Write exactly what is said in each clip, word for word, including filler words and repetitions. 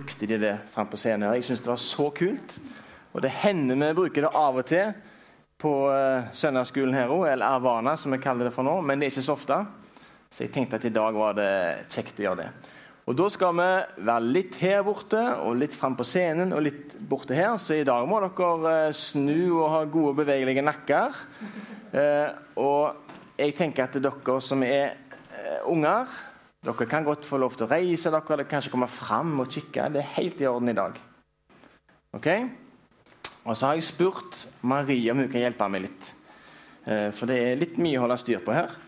brukte de det frem på scenen. Jeg synes det var så kult. Og det hender vi bruker det av og til på uh, søndagsskolen her også, eller Arvana, som vi kaller det for nå, men det er ikke så ofte. Så jeg tenkte at i dag var det kjekt å gjøre det. Og da skal vi være litt her borte, og litt frem på scenen, og litt borte her. Så i dag må dere uh, snu og ha gode bevegelige nakker. Uh, og jeg tenker at dere som er uh, unger, dere kan godt få lov til å reise dere, eller kanskje komme frem og kikke. Det er helt i orden i dag. Ok? Og så har jeg spurt Maria om hun kan hjelpe meg litt. For det er litt mye å holde styr på her.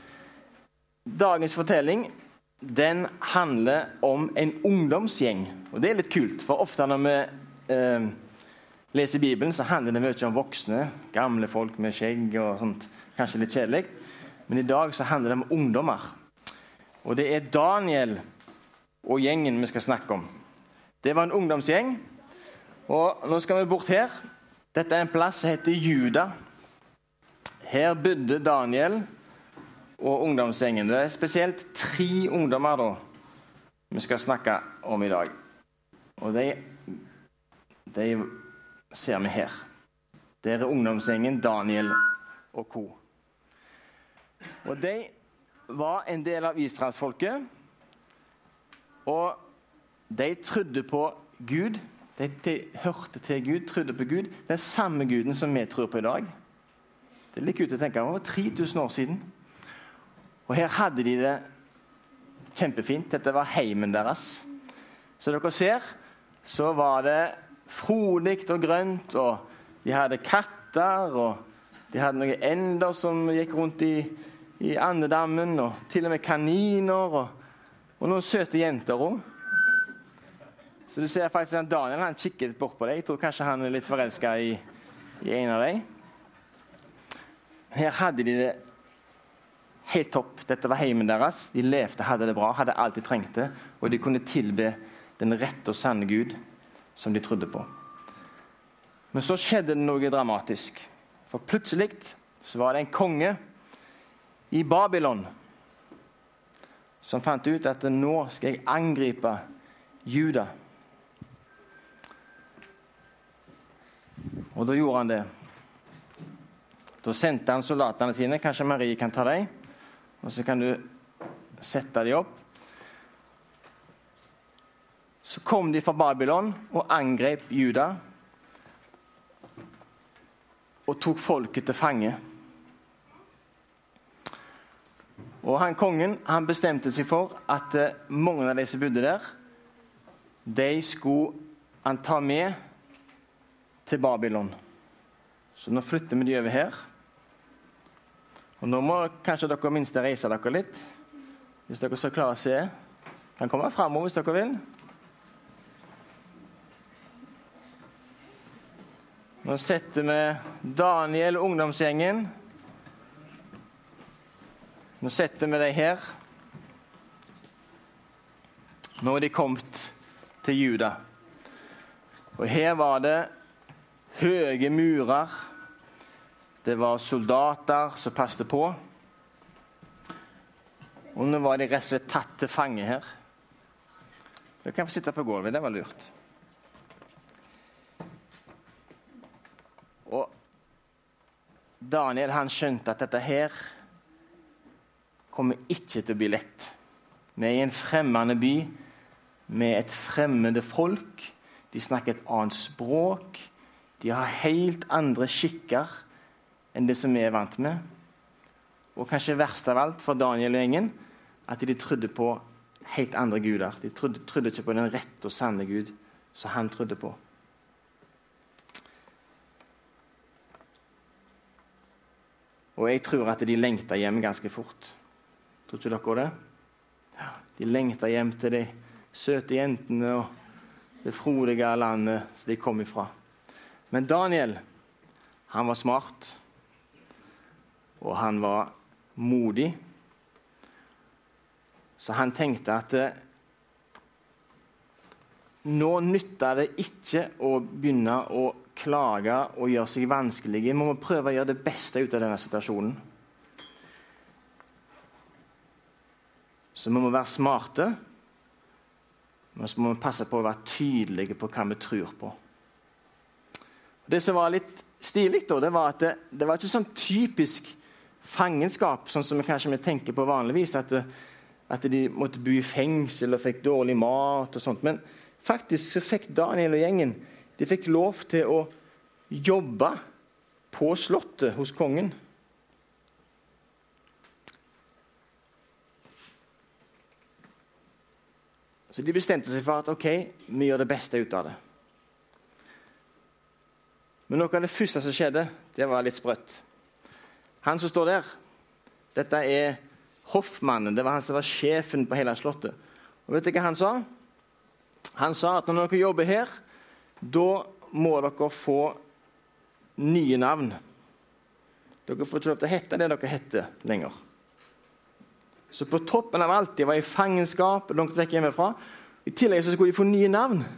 Dagens fortelling, den handler om en ungdomsgjeng. Og det er litt kult, for ofte når vi eh, leser Bibelen, så handler det mye om voksne, gamle folk med skjegg og sånt. Kanskje litt kjedelig. Men i dag så handler det om ungdommer. Og det er Daniel og gjengen vi skal snakke om. Det var en ungdomsgjeng. Og nå skal vi bort her. Dette er en plass som heter Juda. Her bodde Daniel og ungdomsgjengen. Det er spesielt tre ungdommer da vi skal snakke om i dag. Og de, de ser vi her. Det er ungdomsgjengen Daniel og co. Og de var en del av Israelsfolket. Og de trodde på Gud. De, de hørte til Gud, trodde på Gud. Den samme Guden som vi tror på i dag. Det er litt kult å tenke. Det var tre tusen år siden. Og her hadde de det kjempefint. Dette var heimen deres. Så dere ser, så var det frodigt og grønt, og de hadde katter, og de hadde noen ender som gikk rundt i, i andedammen, og til og med kaniner, og, og noen søte jenter også. Så du ser faktisk at Daniel, han kikker litt bort på deg. Jeg tror kanskje han er litt forelsket i, i en av deg. Her hadde de det helt topp. Dette var heimen deres. De levde, hadde det bra, hadde alt de trengte, og de kunne tilbe den rette og sanne Gud som de trodde på. Men så skjedde det noe dramatisk. For plutselig så var det en konge i Babylon som fant ut at nå skal jeg angripe Juda. Og da gjorde han det. Da sendte han soldatene sine. Kanskje Marie kan ta deg. Og så kan du sette dem opp. Så kom de fra Babylon og angrep Juda. Og tok folket til fange. Og han kongen, han bestemte seg for at mange av de som bodde der, de skulle han ta med til Babylon. Så nå flytter vi de over her. Og nå må kanskje dere minst reise dere litt. Hvis dere skal klare å se. Kan komme fremover hvis dere vil. Nå setter vi Daniel og ungdomsgjengen. Nå setter vi dem her. Nå er de kommet til Juda. Og her var det høye murer. Det var soldater som passte på. Og nå var de rett og slett tatt til fange her. Jeg kan få sitte på gulvet, det var lurt. Og Daniel, han skjønte at dette her kommer ikke til å bli lett. Vi er i en fremmede by med et fremmede folk. De snakker et annet språk. De har helt andre skikker enn det som vi er vant med. Og kanskje verst av alt for Daniel og gjengen, at de trodde på helt andre guder. De trodde, trodde ikke på den rette og sanne Gud som han trodde på. Og jeg tror at de lengtet hjem ganske fort. Tror ikke dere det? Ja, de lengtet hjem til de søte jentene og det frodige landet som de kom ifra. Men Daniel, han var smart, og han var modig. Så han tenkte at nå nytter det ikke å begynne å klage og gjøre seg vanskelige. Vi må prøve å gjøre det beste ut av denne situasjonen. Så vi må være smarte. Men så må vi passe på å være tydelige på hva vi tror på. Det som var litt stilig da, det var at det, det var ikke sånn typisk fangenskap, sånn som vi kanskje vi tenker på vanligvis, at, det, at de måtte bo i fengsel og fikk dårlig mat og sånt. Men faktisk så fikk Daniel og gjengen, de fikk lov til å jobbe på slottet hos kongen. Så de bestemte seg for at ok, vi gjør det beste ut av det. Men noe av det første som skjedde, det var litt sprøtt. Han som står der, dette er hoffmannen, det var han som var sjefen på hele slottet. Og vet du hva han sa? Han sa at når dere jobber her, da må dere få nye navn. Dere får ikke lov til å hette det dere heter lenger. Så på toppen av alt, de var i fangenskap, langt vekk hjemmefra. I tillegg så skulle de få nye navn.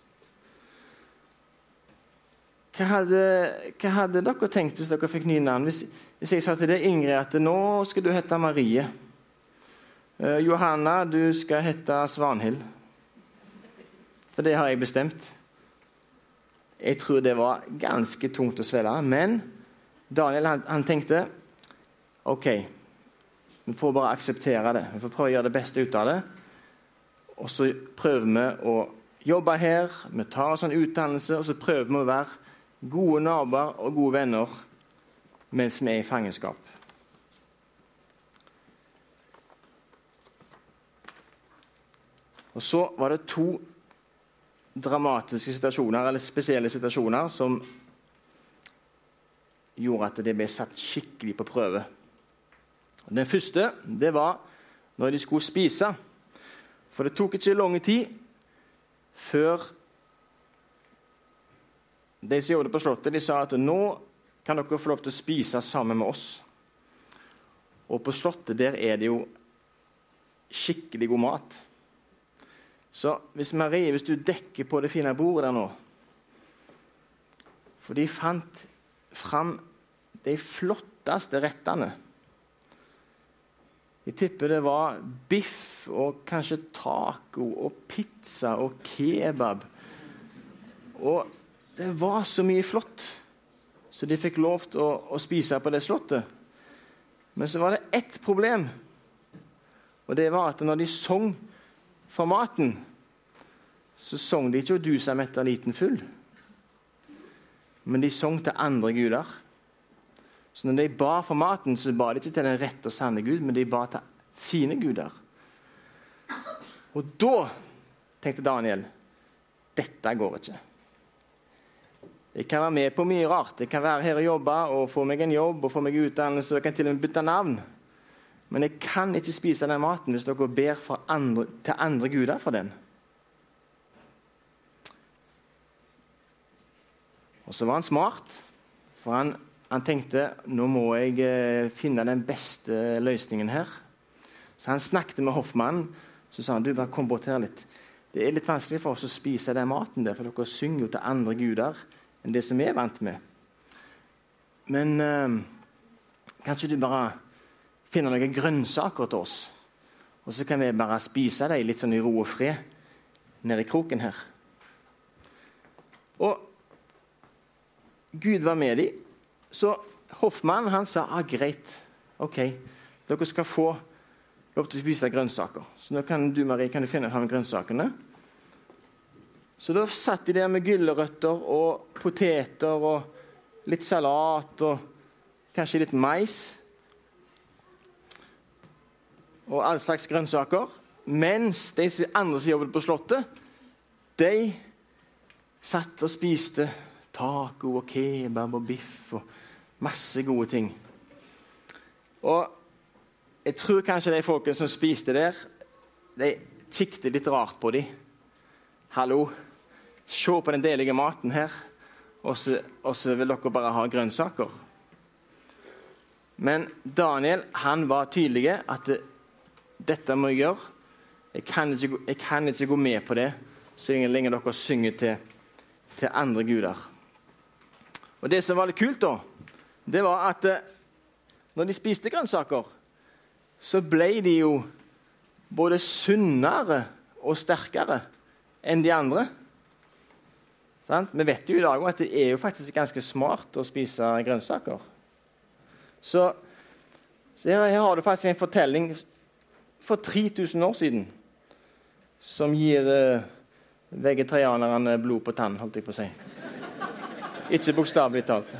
Hva hadde, hva hadde dere tenkt hvis dere fikk nye navn? Hvis, hvis jeg sa til deg, Ingrid, at nå skal du hete Marie. Uh, Johanna, du skal hete Svanhild. For det har jeg bestemt. Jeg tror det var ganske tungt å svelge. Men Daniel, han, han tenkte, ok, vi får bare akseptere det. Vi får prøve å gjøre det beste ut av det. Og så prøver vi å jobbe her, vi tar oss en utdannelse, og så prøver vi å være gode naboer og gode venner mens vi er i fangenskap. Og så var det to dramatiske situasjoner, eller spesielle situasjoner, som gjorde at det ble satt skikkelig på prøve. Den første, det var når de skulle spise. For det tok ikke lang tid før de som jobbet på slottet, de sa at nå kan dere få lov til å spise sammen med oss. Og på slottet der er det jo skikkelig god mat. Så hvis Marie, hvis du dekker på det fine bordet der nå, for de fant fram de flotteste rettene. Jeg tipper det var biff og kanskje taco og pizza og kebab. Og det var så mye flott, så de fikk lov til å, å spise på det slottet. Men så var det ett problem, og det var at når de sang for maten, så sang de ikke «Og du som etter liten full», men de sang til andre guder. Så når de ba for maten, så ba de ikke til den rette og sanne Gud, men de ba til sine guder. Og da tenkte Daniel, dette går ikke. Jeg kan være med på mye rart. Jeg kan være her og jobbe, og få meg en jobb, og få meg utdannelse, og jeg kan til og med bytte navn. Men jeg kan ikke spise den maten hvis dere ber for andre, til andre guder for den. Og så var han smart, for han, han tenkte, nå må jeg eh, finne den beste løsningen her. Så han snakket med hoffmannen, så sa han, du, bare kom bort her litt. Det er litt vanskelig for oss å spise den maten der, for dere synger jo til andre guder enn det som vi er vant med. Men eh, kanskje du bare finner noen grønnsaker til oss, og så kan vi bare spise dem litt sånn i ro og fred nede i kroken her. Og Gud var med dem, så hoffmannen han sa, ah, greit, ok, dere skal få lov til å spise grønnsaker. Så nå kan du, Marie, kan du finne fram grønnsakene. Så da satt de der med gullerøtter og poteter og litt salat og kanskje litt mais og all slags grønnsaker, mens de andre som jobbet på slottet, de satt og spiste taco og kebab og biff og masse gode ting. Og jeg tror kanskje de folkene som spiste der, de kikket litt rart på dem. Hallo, se på den delige maten her, og så, og så vil dere bare ha grønnsaker. Men Daniel, han var tydelig at det, dette må jeg gjøre. Jeg kan, ikke, jeg kan ikke gå med på det, så lenge dere synger til, til andre guder. Og det som var litt kult da, det var at når de spiste grønnsaker, så ble de jo både sunnere og sterkere enn de andre. Sant? Vi vet jo i dag at det er jo faktisk ganske smart å spise grønnsaker. Så, så her, her har du faktisk en fortelling for tre tusen år siden som gir eh, vegetarianerne blod på tann, holdt jeg på å si. Ikke bokstavelig talt.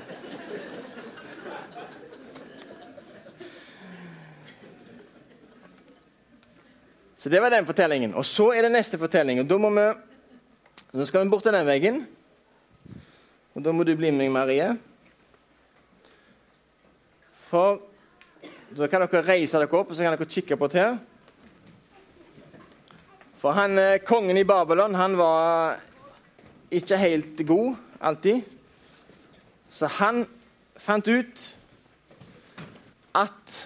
Så det var den fortellingen. Og så er det neste fortelling. Og da må vi, nå skal vi bort til den veggen. Og da må du bli med meg, Marie. For da kan dere reise dere opp, og så kan dere kikke på det her. For han, kongen i Babylon, han var ikke helt god, alltid. Så han fant ut at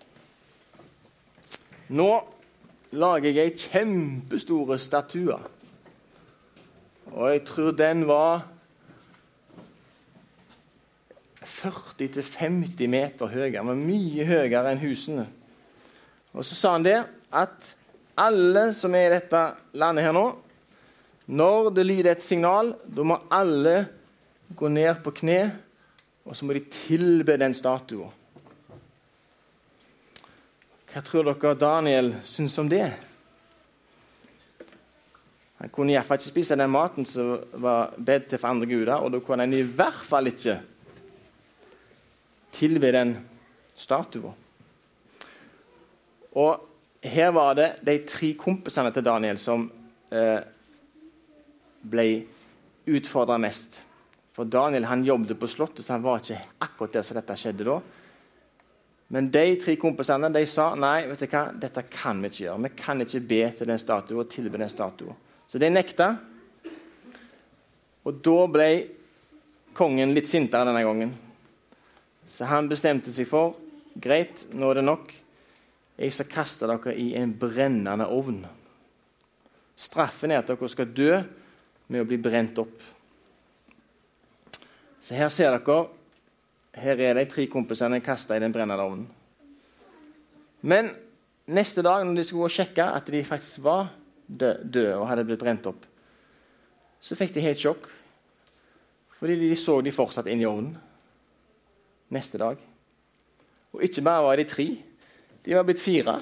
nå lager jeg kjempestore statuer. Og jeg tror den var førti til femti meter høyere. Den var mye høyere enn husene. Og så sa han det, at alle som er i dette landet her nå, når det lyder et signal, da må alle gå ned på kne, og så må de tilbe den statuen. Hva tror dere Daniel synes om det? Han kunne i hvert fall ikke spise den maten som var bedt til for andre guder, og da kunne han i hvert fall ikke tilbe den statuen. Og her var det de tre kompisene til Daniel som eh, ble utfordret mest. For Daniel han jobbet på slottet, så han var ikke akkurat der som dette skjedde da. Men de tre kompisene, de sa, nei, vet du hva, dette kan vi ikke gjøre. Vi kan ikke be til den statuen og tilbe den statuen. Så de nekta. Og da ble kongen litt sintere denne gangen. Så han bestemte seg for, greit, nå er det nok. Jeg skal kaste dere i en brennende ovn. Straffen er at dere skal dø med å bli brent opp. Så her ser dere, her er de tre kompisene kastet i den brennende ovnen. Men neste dag, når de skulle gå og sjekke at de faktisk var døde og hadde blitt brent opp, så fikk de helt sjokk. Fordi de så de fortsatt inn i ovnen. Neste dag. Og ikke bare var de tre, de var blitt fire.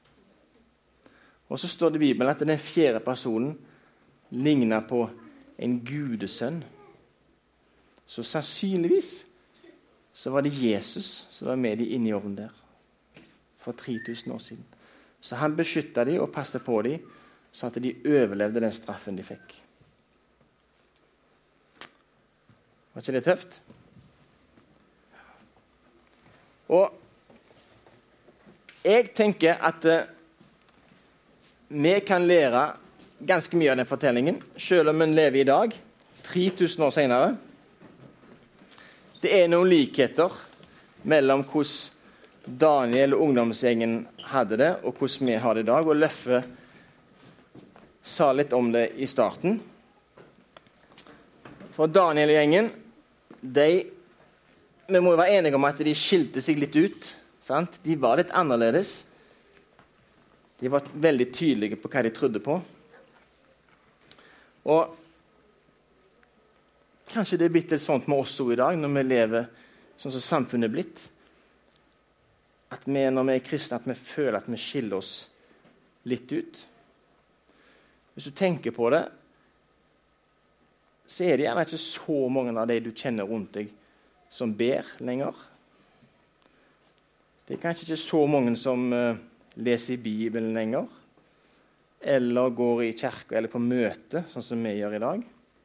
Og så står det i Bibelen at den fjerde personen ligner på en gudesønn. Så sannsynligvis så var det Jesus som var med de inne i ovnen der for tre tusen år siden. Så han beskyttet de og passet på de så at de overlevde den straffen de fikk. Var ikke det tøft? Og jeg tenker at uh, vi kan lære ganske mye av den fortellingen, selv om vi lever i dag, tre tusen år senere. Det er noen likheter mellom hvordan Daniel og ungdomsgjengen hadde det, og hvordan vi har det i dag. Og Løffe sa litt om det i starten. For Daniel og gjengen, de, vi må jo være enige om at de skilte seg litt ut. Sant? De var litt annerledes. De var veldig tydelige på hva de trodde på. Og kanskje det er blitt litt sånt med oss i dag, når vi lever sånn som samfunnet er blitt. At vi, når vi er kristne, at vi føler at vi skiller oss litt ut. Hvis du tenker på det, så er det gjerne ikke så mange av de du kjenner rundt deg som ber lenger. Det er kanskje ikke så mange som uh, leser i Bibelen lenger, eller går i kirke eller på møte, sånn som vi gjør i dag.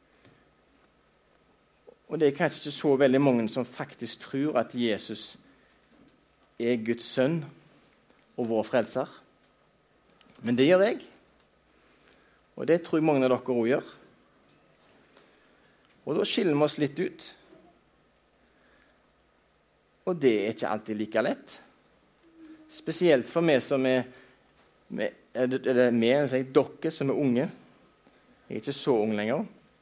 Og det er kanskje ikke så veldig mange som faktisk tror at Jesus er Guds sønn og vår frelser. Men det gjør jeg. Og det tror jeg mange av dere også gjør. Og da skiller vi oss litt ut. Og det er ikke alltid like lett. Spesielt for meg som er, med, eller med, sier, dere som er unge. Jeg er ikke så ung lenger.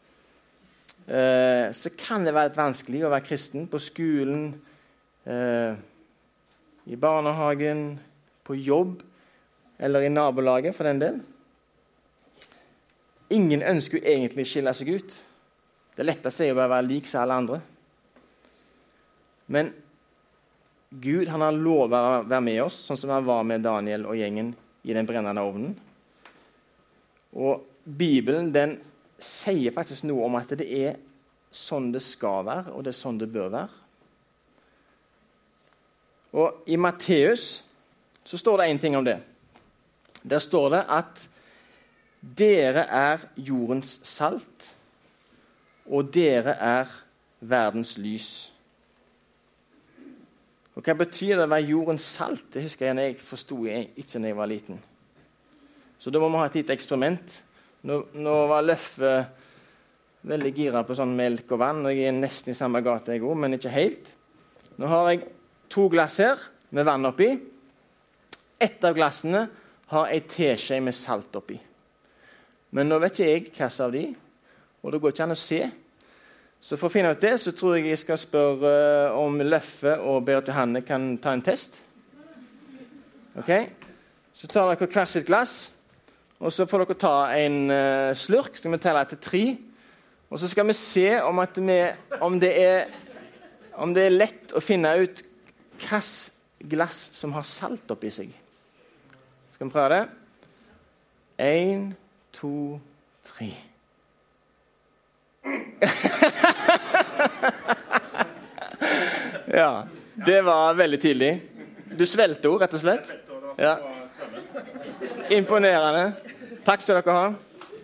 Eh, så kan det være litt vanskelig å være kristen på skolen, eh, i barnehagen, på jobb, eller i nabolaget for den del. ingen ønsker jo egentlig å skille seg ut. Det letteste er jo bare å være lik som alle andre. Men Gud han har lovet å være med oss, sånn som han var med Daniel og gjengen i den brennende ovnen. Og Bibelen den sier faktisk noe om at det er sånn det skal være, og det er sånn det bør være. Og i Matteus så står det en ting om det. Der står det at dere er jordens salt, og dere er verdens lys. Og hva betyr det å være jordens salt? Det husker jeg når jeg forstod ikke når jeg var liten. Så da må vi ha et lite eksperiment. Nå, nå var Løffe veldig gira på sånn melk og vann, og jeg er nesten i samme gate jeg går, men ikke helt. Nå har jeg to glass her med vann oppi. Et av glassene har en teskje med salt oppi. Men nå vet ikke jeg hva av de, og det går ikke an å se. Så for å finne ut det, så tror jeg jeg skal spørre om Løffe og Berit Johanne kan ta en test. Ok? Så tar dere hver sitt glass, og så får dere ta en uh, slurk, skal vi telle etter tre. Og så skal vi se om, at vi, om, det er, om det er lett å finne ut hvilket glass som har salt oppi seg. Skal vi prøve det? En, to, tre. Ja, det var veldig tydelig. Du svelte ord, rett og slett. Ja. Imponerende. Takk skal dere ha.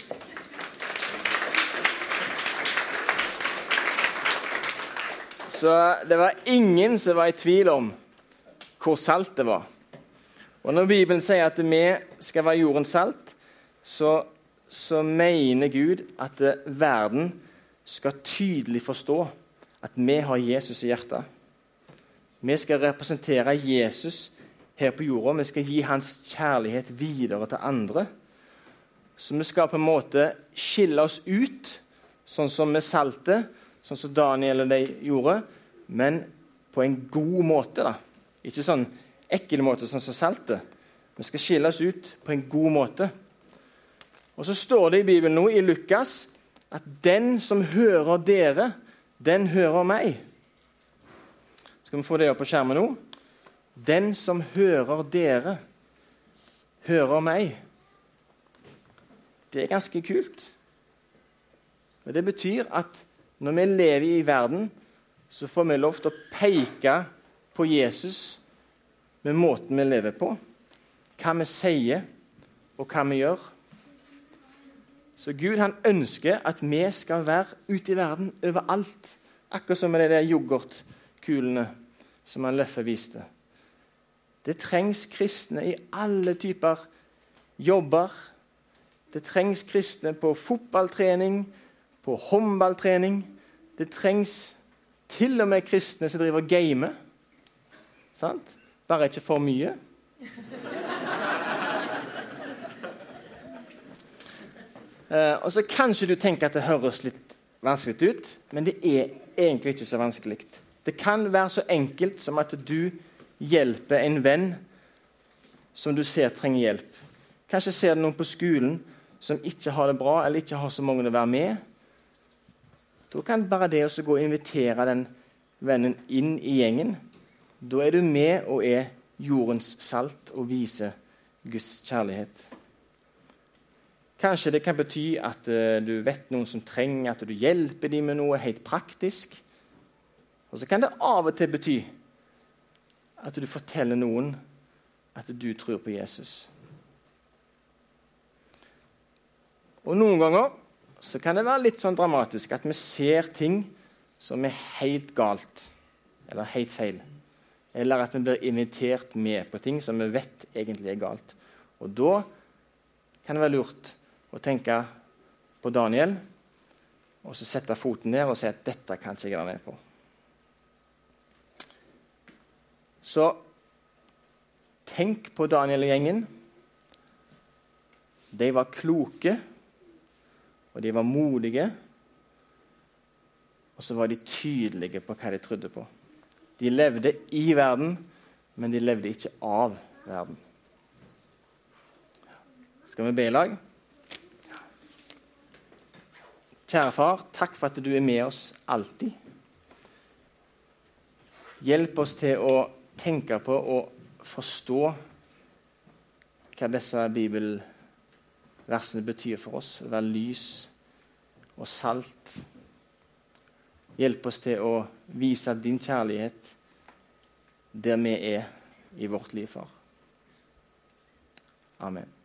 Så det var ingen som var i tvil om hvor salt det var. Og når Bibelen sier at vi skal være jordens salt, så, så mener Gud at verden skal tydelig forstå at vi har Jesus i hjertet. Vi skal representere Jesus her på jorda. Vi skal gi hans kjærlighet videre til andre. Så vi skal på en måte skille oss ut, sånn som med saltet, sånn som Daniel og de gjorde, men på en god måte da. Ikke sånn ekkel måte sånn som saltet. Vi skal skille oss ut på en god måte. Og så står det i Bibelen nå, i Lukas, at den som hører dere, den hører meg. Skal vi få det opp på skjermen nå? Den som hører dere, hører meg. Det er ganske kult. Men det betyr at når vi lever i verden, så får vi lov til å peke på Jesus med måten vi lever på, hva vi sier og hva vi gjør. Så Gud han ønsker at vi skal være ute i verden overalt, akkurat som med de der yoghurtkulene som han Løffe viste. Det trengs kristne i alle typer jobber. Det trengs kristne på fotballtrening, på håndballtrening. Det trengs til og med kristne som driver game. Sant? Bare ikke for mye. uh, og så kanskje du tenker at det høres litt vanskelig ut, men det er egentlig ikke så vanskelig. Det kan være så enkelt som at du hjelper en venn som du ser trenger hjelp. Kanskje ser du noen på skolen som ikke har det bra, eller ikke har så mange å være med. Da kan bare det å gå og invitere den vennen inn i gjengen. Da er du med og er jordens salt og viser Guds kjærlighet. Kanskje det kan bety at uh, du vet noen som trenger at du hjelper dem med noe helt praktisk. Og så kan det av og til bety at du forteller noen at du tror på Jesus. Og noen ganger så kan det være litt sånn dramatisk at vi ser ting som er helt galt, eller helt feil. Eller at vi blir invitert med på ting som vi vet egentlig er galt. Og da kan det være lurt å tenke på Daniel, og så sette foten ned og si at dette kan ikke jeg være med på. Så tenk på Daniel og gjengen. De var kloke, og de var modige, og så var de tydelige på hva de trodde på. De levde i verden, men de levde ikke av verden. Skal vi be i lag? Kjære far, takk for at du er med oss alltid. Hjelp oss til å tenke på og forstå hva disse bibelversene betyr for oss. Å være lys og salt. Hjelp oss til å vise din kjærlighet der vi er i vårt liv, far. Amen.